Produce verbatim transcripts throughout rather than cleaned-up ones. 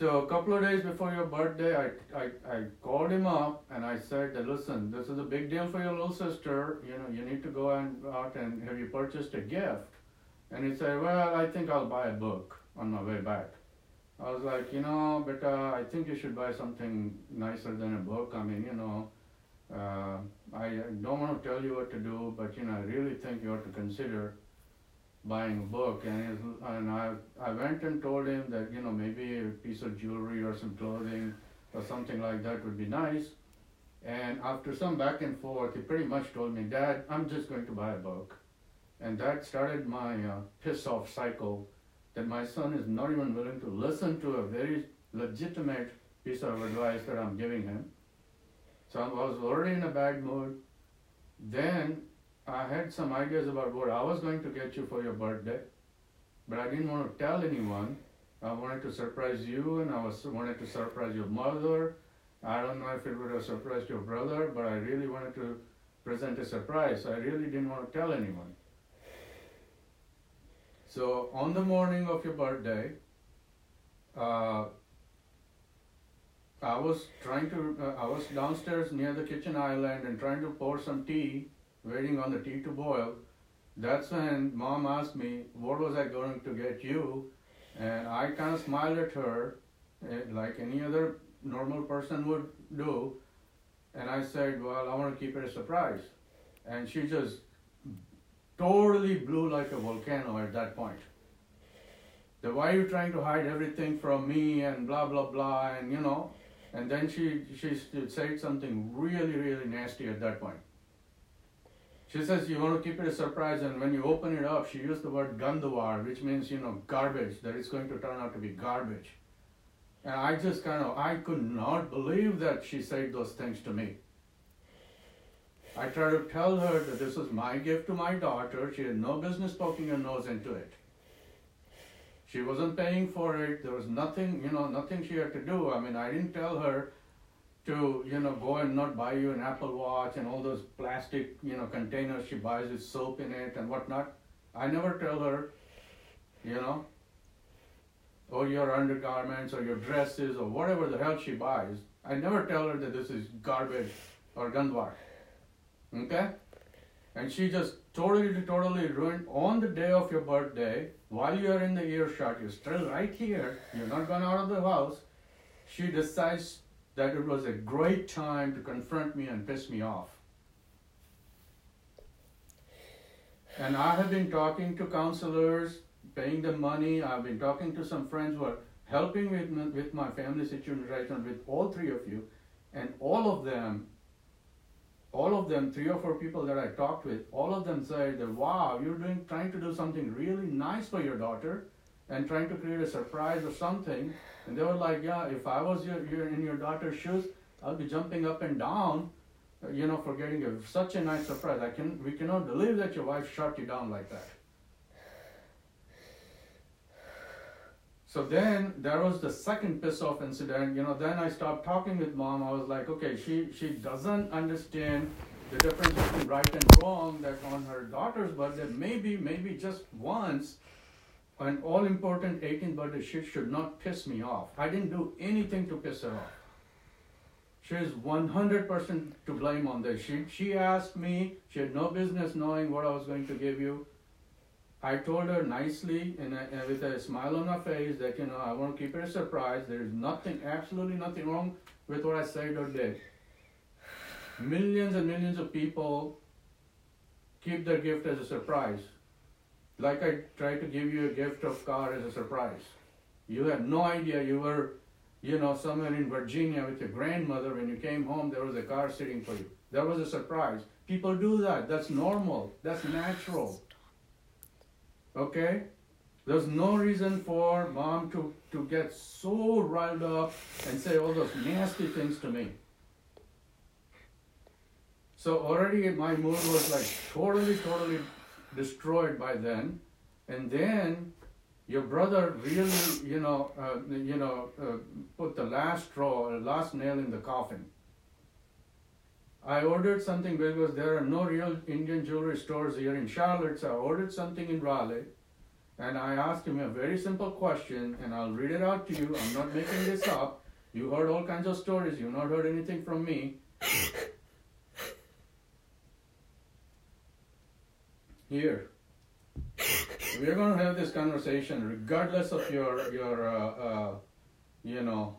So a couple of days before your birthday, I, I, I called him up and I said, that, listen, this is a big deal for your little sister. You know, you need to go and out and have you purchased a gift? And he said, well, I think I'll buy a book on my way back. I was like, you know, but uh, I think you should buy something nicer than a book. I mean, you know, uh, I don't want to tell you what to do, but, you know, I really think you ought to consider buying a book. And, his, and I, I went and told him that, you know, maybe a piece of jewelry or some clothing or something like that would be nice. And after some back and forth, he pretty much told me, Dad, I'm just going to buy a book. And that started my uh, piss-off cycle, that my son is not even willing to listen to a very legitimate piece of advice that I'm giving him. So I was already in a bad mood. Then I had some ideas about what I was going to get you for your birthday, but I didn't want to tell anyone. I wanted to surprise you, and I was wanted to surprise your mother. I don't know if it would have surprised your brother, but I really wanted to present a surprise. I really didn't want to tell anyone. So on the morning of your birthday, uh, I was trying to, uh, I was downstairs near the kitchen island and trying to pour some tea, waiting on the tea to boil. That's when Mom asked me, what was I going to get you? And I kind of smiled at her, uh, like any other normal person would do. And I said, well, I want to keep it a surprise. And she just totally blew like a volcano at that point. The why are you trying to hide everything from me and blah, blah, blah, and you know. And then she, she said something really, really nasty at that point. She says, you want to keep it a surprise, and when you open it up, she used the word gandawar, which means, you know, garbage, that it's going to turn out to be garbage. And I just kind of, I could not believe that she said those things to me. I tried to tell her that this was my gift to my daughter. She had no business poking her nose into it. She wasn't paying for it. There was nothing, you know, nothing she had to do. I mean, I didn't tell her to, you know, go and not buy you an Apple Watch and all those plastic, you know, containers she buys with soap in it and whatnot. I never tell her, you know, or your undergarments or your dresses or whatever the hell she buys. I never tell her that this is garbage or gandwar. Okay? And she just totally, totally ruined on the day of your birthday, while you are in the earshot, you're still right here, you're not gone out of the house, she decides that it was a great time to confront me and piss me off. And I have been talking to counselors, paying them money. I've been talking to some friends who are helping with, with my family situation right now, with all three of you. And all of them, all of them, three or four people that I talked with, all of them said that, wow, you're doing, trying to do something really nice for your daughter and trying to create a surprise or something. And they were like, yeah, if I was your, your, in your daughter's shoes, I'll be jumping up and down, you know, for getting a, such a nice surprise. I can, we cannot believe that your wife shut you down like that. So then there was the second piss off incident. You know, then I stopped talking with Mom. I was like, okay, she, she doesn't understand the difference between right and wrong, that on her daughter's birthday, maybe, maybe just once, an all-important eighteenth birthday, she should not piss me off. I didn't do anything to piss her off. She is one hundred percent to blame on this. She, she asked me, she had no business knowing what I was going to give you. I told her nicely and with a smile on my face that, you know, I want to keep it a surprise. There is nothing, absolutely nothing wrong with what I said or did. Millions and millions of people keep their gift as a surprise. Like I tried to give you a gift of car as a surprise. You had no idea. You were, you know, somewhere in Virginia with your grandmother. When you came home, there was a car sitting for you. That was a surprise. People do that. That's normal. That's natural. Okay? There's no reason for Mom to, to get so riled up and say all those nasty things to me. So already my mood was like totally, totally destroyed by then. And then your brother really, you know, uh, you know, uh, put the last straw, or last nail in the coffin. I ordered something because there are no real Indian jewelry stores here in Charlotte, so I ordered something in Raleigh. and I asked him a very simple question, and I'll read it out to you. I'm not making this up. You heard all kinds of stories. You've not heard anything from me. Here. We're going to have this conversation regardless of your, your uh, uh, you know,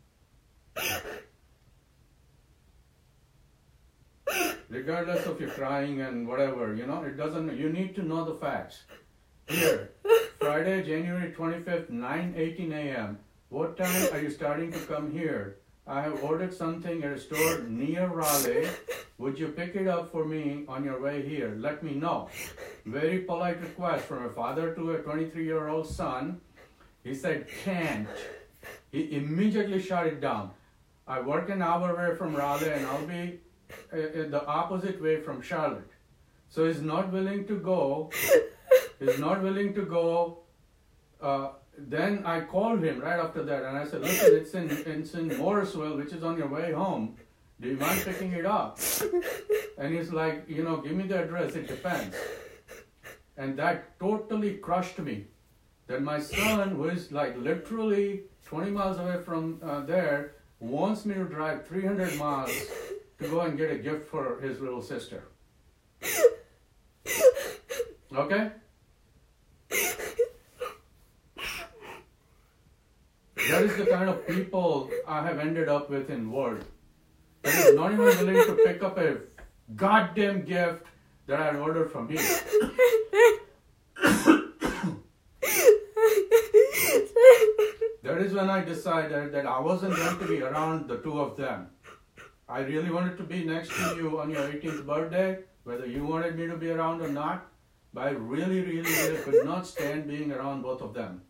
regardless of your crying and whatever, you know, it doesn't, you need to know the facts. Here, Friday, January twenty-fifth, nine eighteen a.m. What time are you starting to come here? I have ordered something at a store near Raleigh. Would you pick it up for me on your way here? Let me know. Very polite request from a father to a twenty-three-year-old son. He said, can't. He immediately shut it down. I work an hour away from Raleigh and I'll be uh, the opposite way from Charlotte. So he's not willing to go. He's not willing to go. Uh, then I called him right after that and I said, listen, it's in, it's in Morrisville, which is on your way home. Do you mind picking it up? And he's like, you know, give me the address, it depends. And that totally crushed me. That my son, who is like literally twenty miles away from uh, there, wants me to drive three hundred miles to go and get a gift for his little sister. Okay? That is the kind of people I have ended up with in world. That is not even willing to pick up a goddamn gift that I had ordered from you. That is when I decided that I wasn't going to be around the two of them. I really wanted to be next to you on your eighteenth birthday, whether you wanted me to be around or not, but I really, really, really could not stand being around both of them.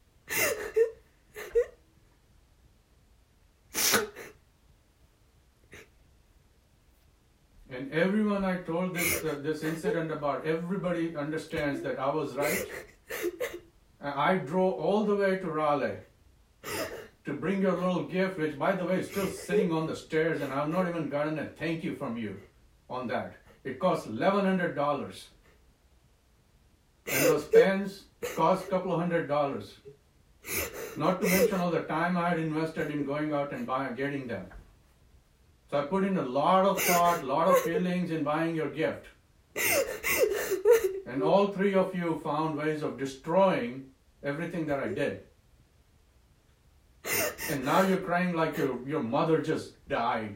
And everyone I told this uh, this incident about, everybody understands that I was right. And I drove all the way to Raleigh to bring your little gift, which, by the way, is still sitting on the stairs, and I've not even gotten a thank you from you on that. It cost eleven hundred dollars. And those pens cost a couple of hundred dollars. Not to mention all the time I had invested in going out and buying, getting them. So I put in a lot of thought, a lot of feelings in buying your gift. And all three of you found ways of destroying everything that I did. And now you're crying like your, your mother just died.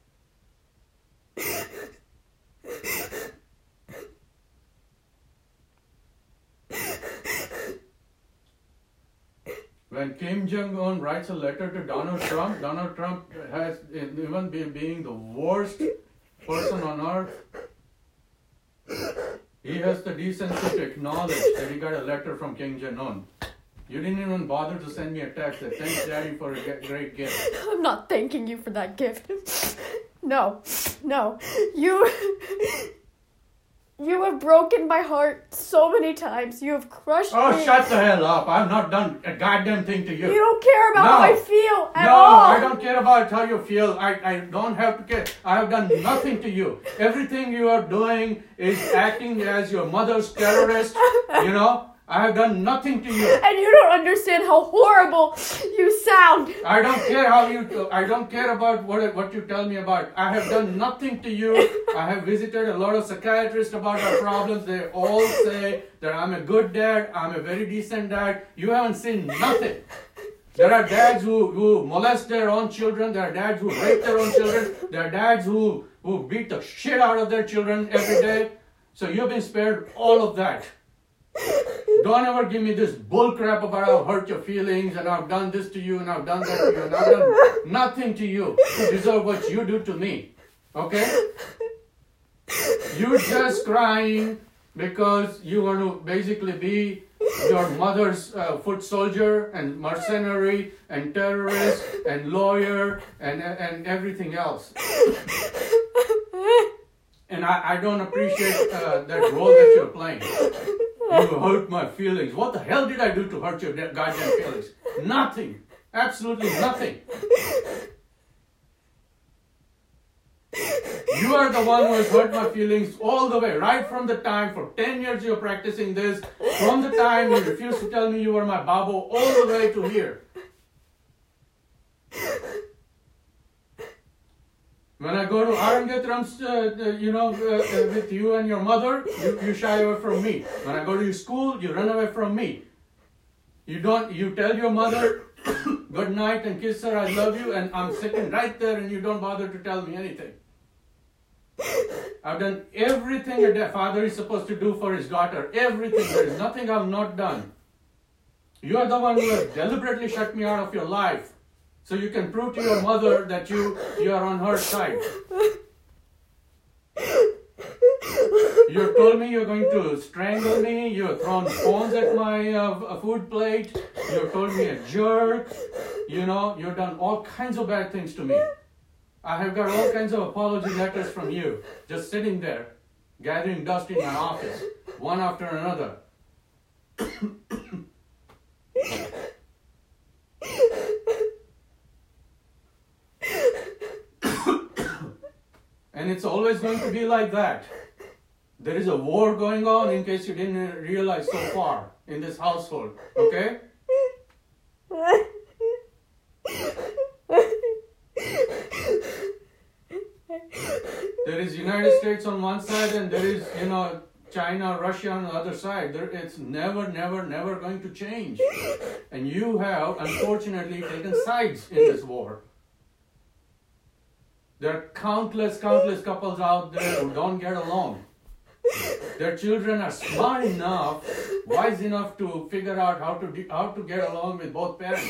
When Kim Jong-un writes a letter to Donald Trump, Donald Trump has, even be, being the worst person on earth, he has the decency to acknowledge that he got a letter from Kim Jong-un. You didn't even bother to send me a text that thanks Daddy for a great gift. I'm not thanking you for that gift. No, no. You... You have broken my heart so many times. You have crushed oh, me. Oh, shut the hell up. I've not done a goddamn thing to you. You don't care about no. how I feel at no, all. No, I don't care about how you feel. I, I don't have to care. I have done nothing to you. Everything you are doing is acting as your mother's terrorist. You know? I have done nothing to you. And you don't understand how horrible you sound. I don't care how you, I don't care about what, what you tell me about. I have done nothing to you. I have visited a lot of psychiatrists about our problems. They all say that I'm a good dad. I'm a very decent dad. You haven't seen nothing. There are dads who, who molest their own children. There are dads who rape their own children. There are dads who, who beat the shit out of their children every day. So you've been spared all of that. Don't ever give me this bull crap about I've hurt your feelings and I've done this to you and I've done that to you and I've done nothing to you to deserve what you do to me. Okay? You're just crying because you want to basically be your mother's uh, foot soldier and mercenary and terrorist and lawyer and, and everything else. And I, I don't appreciate uh, that role that you're playing. You hurt my feelings. What the hell did I do to hurt your goddamn feelings? Nothing. Absolutely nothing. You You are the one who has hurt my feelings all the way, right from the time, for ten years you're practicing this, from the time you refused to tell me you were my babo, all the way to here. When I go to Arangetram's, uh, you know, uh, uh, with you and your mother, you, you shy away from me. When I go to your school, you run away from me. You don't, you tell your mother good night and kiss her, I love you, and I'm sitting right there and you don't bother to tell me anything. I've done everything a father is supposed to do for his daughter. Everything. There is nothing I've not done. You are the one who has deliberately shut me out of your life. So you can prove to your mother that you, you are on her side. You have told me you're going to strangle me. You have thrown phones at my uh, food plate. You have told me a jerk. You know, you've done all kinds of bad things to me. I have got all kinds of apology letters from you, just sitting there, gathering dust in my office, one after another. And it's always going to be like that. There is a war going on, in case you didn't realize so far, in this household, okay? There is United States on one side and there is, you know, China, Russia on the other side. There, it's never, never, never going to change. And you have, unfortunately, taken sides in this war. There are countless, countless couples out there who don't get along. Their children are smart enough, wise enough to figure out how to de- how to get along with both parents.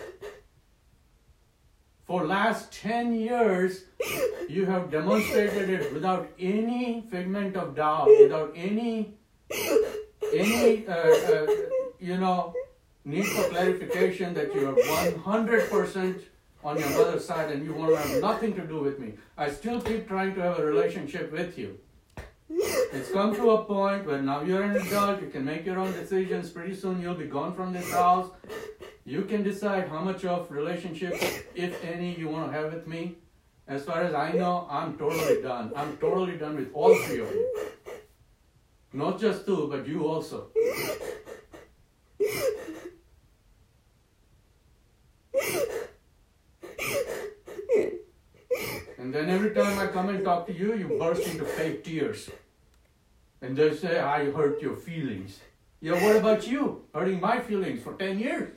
For last ten years, you have demonstrated it without any figment of doubt, without any, any, uh, uh, you know, need for clarification that you are one hundred percent on your mother's side and you want to have nothing to do with me. I still keep trying to have a relationship with you. It's come to a point where now you're an adult, you can make your own decisions. Pretty soon you'll be gone from this house. You can decide how much of relationship, if any, you want to have with me. As far as I know, I'm totally done. I'm totally done with all three of you. Not just two, but you also. And then every time I come and talk to you, you burst into fake tears. And they say, I hurt your feelings. Yeah, what about you? Hurting my feelings for ten years.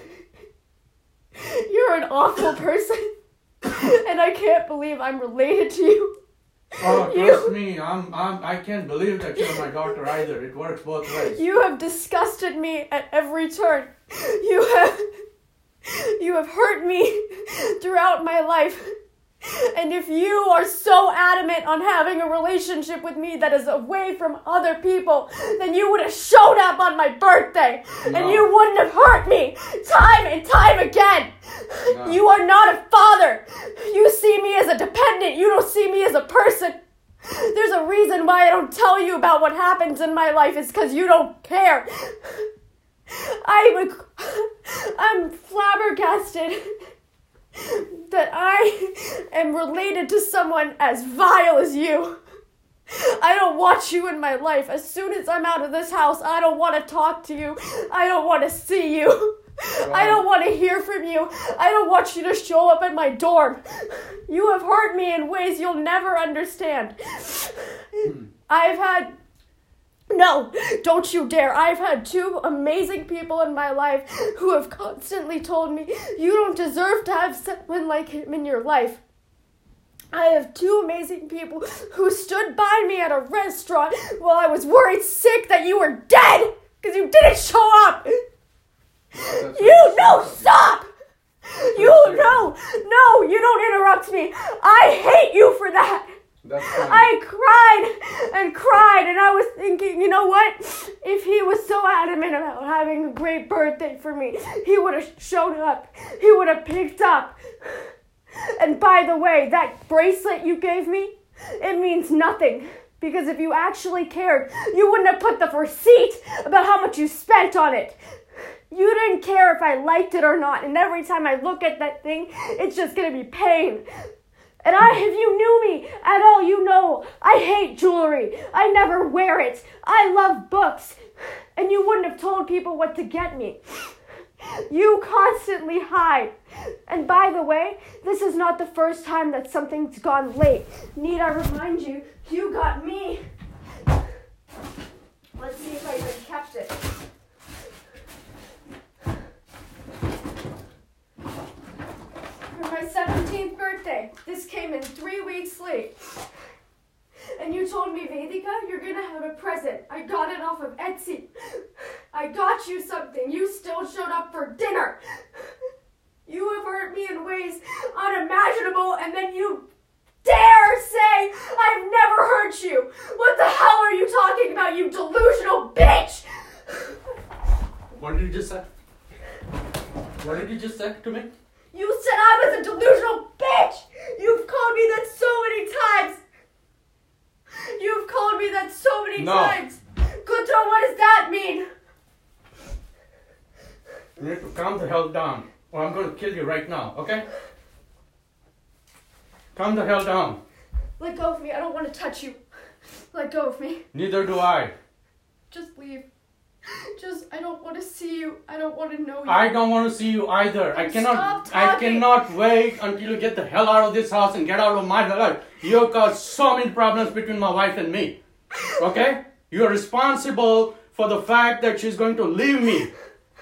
You're an awful person. And I can't believe I'm related to you. Oh, trust you, me, I'm, I'm, I can't believe that you're my daughter either. It works both ways. You have disgusted me at every turn. You have, you have hurt me throughout my life. And if you are so adamant on having a relationship with me that is away from other people, then you would have showed up on my birthday. No. And you wouldn't have hurt me time and time again. No. You are not a father. You see me as a dependent. You don't see me as a person. There's a reason why I don't tell you about what happens in my life. It's because you don't care. I'm, a, I'm flabbergasted that I am related to someone as vile as you. I don't want you in my life. As soon as I'm out of this house, I don't want to talk to you. I don't want to see you. Wow. I don't want to hear from you. I don't want you to show up at my dorm. You have hurt me in ways you'll never understand. I've had... No, don't you dare. I've had two amazing people in my life who have constantly told me, you don't deserve to have someone like him in your life. I have two amazing people who stood by me at a restaurant while I was worried sick that you were dead because you didn't show up. That's you, no, stop. You, no, no, you don't interrupt me. I hate you for that. That's fine. I cried and cried, and I was thinking, you know what? If he was so adamant about having a great birthday for me, he would have showed up. He would have picked up. And by the way, that bracelet you gave me, it means nothing. Because if you actually cared, you wouldn't have put the receipt about how much you spent on it. You didn't care if I liked it or not, and every time I look at that thing, it's just going to be pain. And I, if you knew me at all, you know I hate jewelry. I never wear it. I love books. And you wouldn't have told people what to get me. You constantly hide. And by the way, this is not the first time that something's gone late. Need I remind you, you got me. Let's see if I even kept it. For my seventeenth birthday, this came in three weeks late. And you told me, Vedika, you're gonna have a present. I got it off of Etsy. I got you something. You still showed up for dinner. You have hurt me in ways unimaginable, and then you dare say I've never hurt you. What the hell are you talking about, you delusional bitch? What did you just say? What did you just say to me? You said I was a delusional bitch. You've called me that so many times. You've called me that so many No. times. Kuto, what does that mean? You need to calm the hell down, or I'm going to kill you right now, okay? Calm the hell down. Let go of me. I don't want to touch you. Let go of me. Neither do I. Just leave. Just, I don't want to see you. I don't want to know you. I don't want to see you either. I Then cannot. stop I talking. cannot wait until you get the hell out of this house and get out of my life. You have caused so many problems between my wife and me. Okay? You are responsible for the fact that she's going to leave me.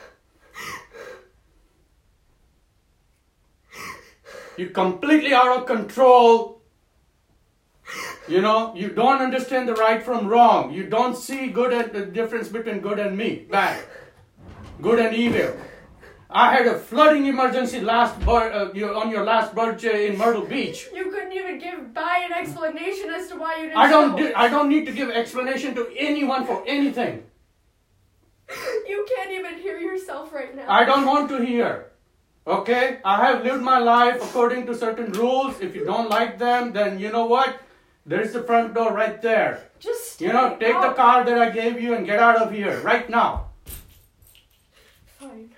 You're completely out of control. You know, you don't understand the right from wrong. You don't see good and the difference between good and me, bad, good and evil. I had a flooding emergency last bir- uh, you- on your last birthday in Myrtle Beach. You couldn't even give by an explanation as to why you didn't I don't. show. Di- I don't need to give explanation to anyone for anything. You can't even hear yourself right now. I don't want to hear. Okay? I have lived my life according to certain rules. If you don't like them, then you know what? There's the front door right there. Just stay You know, take the out. car that I gave you and get out of here right now. Fine.